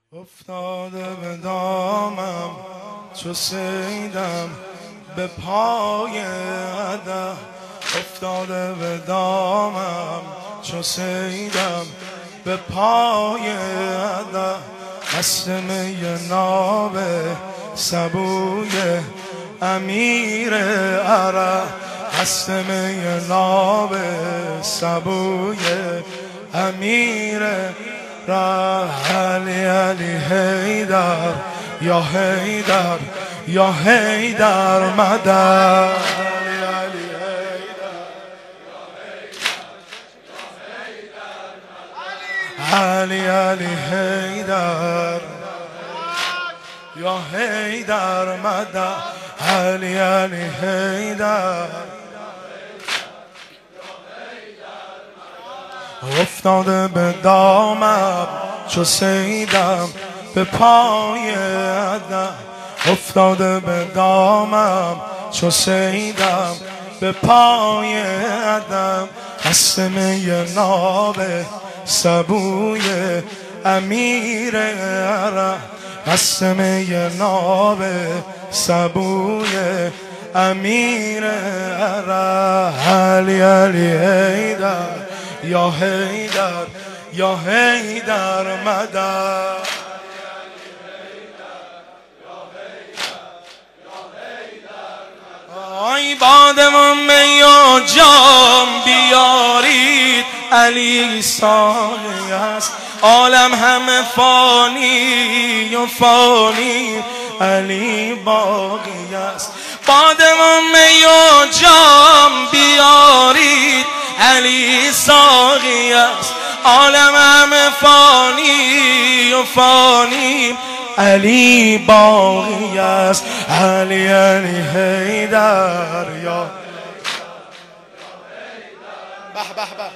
افتاده به دامم چو صیدم به پای هدف، افتاده به دامم چو صیدم به پای هدف. مست می ناب سبوی امیر عرب، مست می ناب سبوی امیر علی علی حیدر یا حیدر یا حیدر مدد. علی علی حیدر یا حیدر مدد. علی علی حیدر افتاده به دامم چو صیدم به پای هدف، افتاده به دامم چو صیدم به پای هدف. مست می ناب سبوی امیر عرب، مست می ناب سبوی امیر عرب. علی علی حیدر یا حیدر یا حیدر مدد. آی بادم می و جام بیارید، علی ساقی است. عالم همه فانی و فانی، علی باقی است. بادم می و جام بیارید، علی ساقی است. عالم همه فانی و فانی، علی باقی است. علی علی حیدر یا به به به.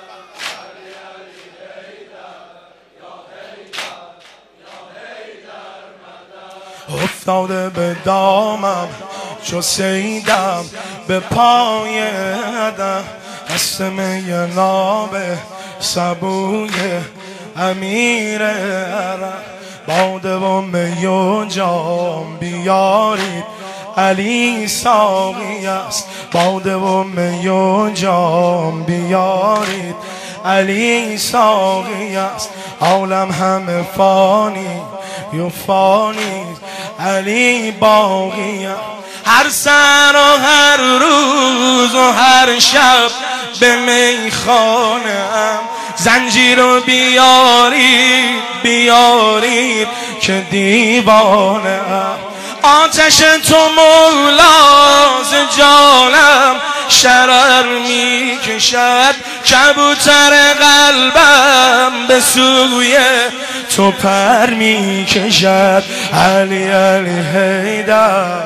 افتاده به دامم چو صیدم به پای هدف، مست می ناب سبوی امیر عرب. باده و می و جام بیارید، علی ساقی است. باده و می و جام بیارید، علی ساقی است. عالم همه فانی و فانی، علی باقی است. هر سر و هر روز و هر شب به میخانه ام، زنجیر رو بیارید بیارید که دیوانه ام. آتش تو مولا ز جانم شرر می کشد، کبوتر قلبم به سوی تو پر می کشد. علی علی حیدر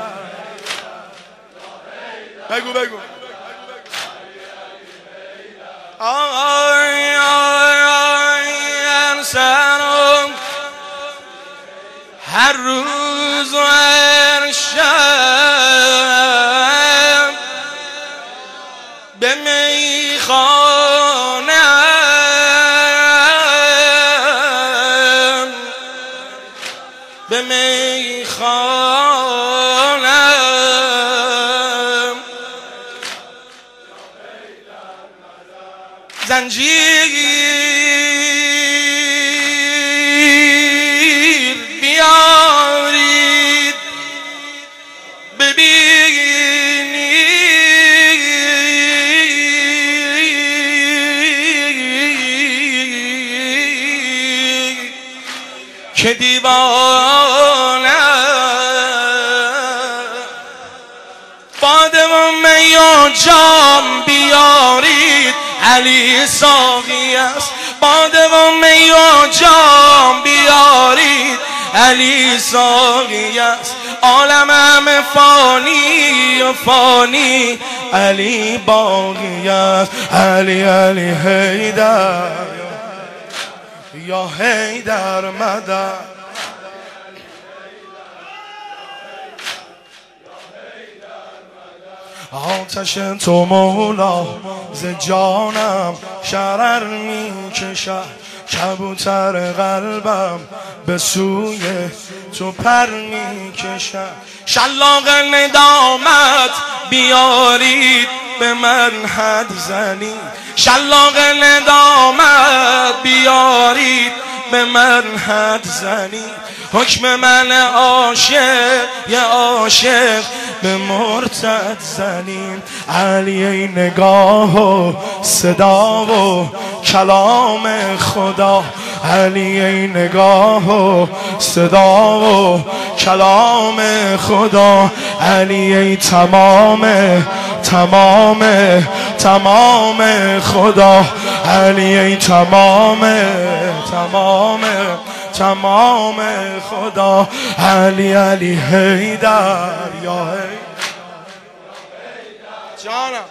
بگو بگو. آی آی آی انسانم هر روز و هر شب به میخانم، به میخانم. زنجیر بیارید ببینید که دیوانه. باده و می و جام بیارید، علی ساقی است. باده و می و جام بیارید، علی ساقی است. عالم همه فانی و فانی، علی باقی است. علی علی حیدر یا حیدر مدد. آتش تو مولا ز جانم شرر می کشد، کبوتر قلبم به سوی تو پر میکشم. شلاق ندامت بیارید به من حد زنید، شلاق ندامت بیارید به من حد زنید. حکم من عاشق یه عاشق به مرتد زنید. علی ای نگاه و صدا و کلام خدا، علی ای نگاه و صدا و کلام خدا، علی ای تمام خدا، علی ای تمام خدا، علی علی حیدر یا حیدر جانم.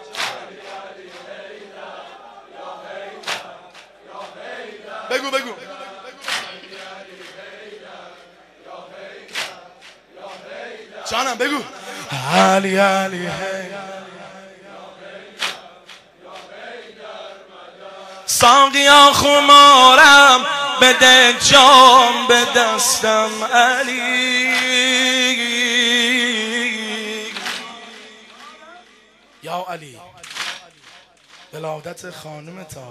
بگو جانم بگو. علی علی حیدر. ساقیا خمارم بده جام به دستم علی. یا علی ولادت خانم تا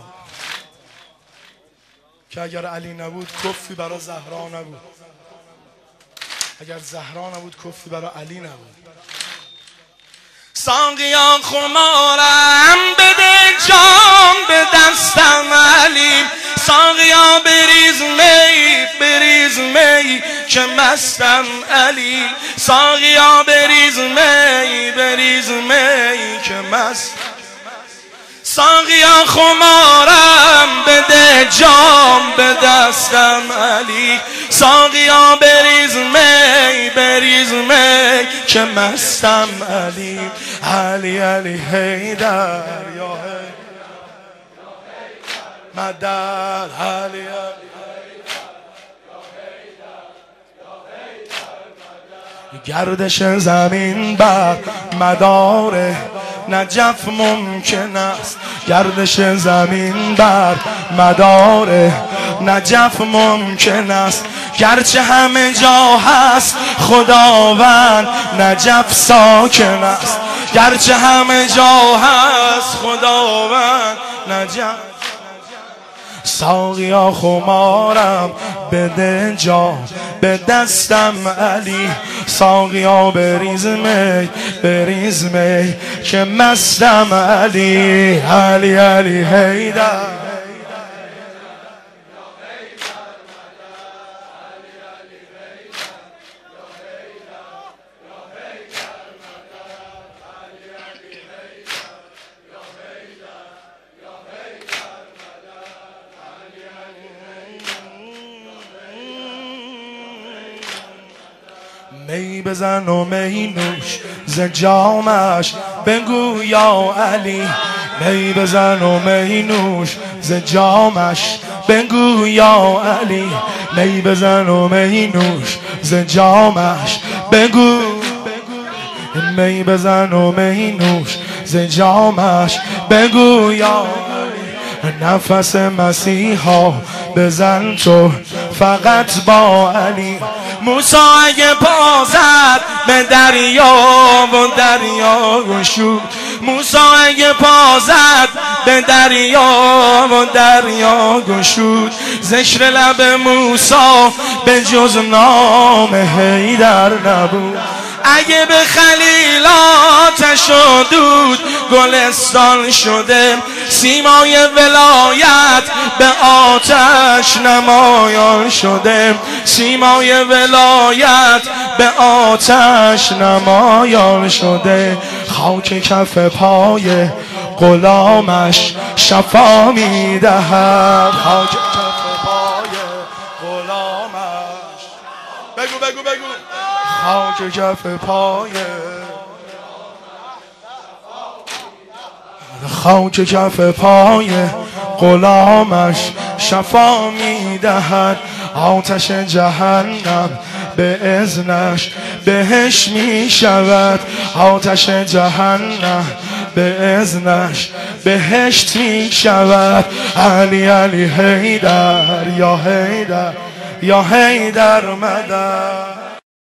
که اگر علی نبود کفی برای زهرا نبود، اگر زهرا نبود کفی برای علی نبود. ساقیا خمارم بده جام به دستم علی. ساقیا بریز می که مستم علی. ساقیا بریز می که مست. ساقیا خمارم بده جام به دستم علی. ساقیا بریز می که مستم علی. علی علی حیدر یا حیدر مدد، علی گردش زمین بر مدار نجف ممکن است، گردش زمین بر مدار نجف ممکن است. گرچه همه جا هست خداوند نجف ساکن است، گرچه همه جا هست خداوند نجف. ساقیا خمارم بده جام به دستم علی. ساقیا بریز می که مستم علی. علی علی حیدر می بزن و می نوش ز جامش بگو یا علی. می بزن و می نوش ز جامش بگو یا علی. می بزن و می نوش ز جامش بگو. می بزن و می نوش ز جامش بگو یا علی. نفس مسیحا بزن تو فقط با علی. موسی اگه پا زد به دریا و دریا گشود. موسی اگه پا زد به دریا و دریا گشود. ذکر لب موسی به جز نام حیدر نبود. اگه به خلیل آتش و دود گلستان شده، سیمای ولایت به آتش نمایان شده. سیمای ولایت به آتش نمایان شده. خاک کف پای غلامش شفا میدهد. خاک کف پای غلامش بگو خاک کف پای خاک کف پای غلامش شفا میدهد. آتش جهنم به اذنش بهش می شود. آتش جهنم به اذنش بهشت می شود. علی علی حیدر یا حیدر یا حیدر مدد.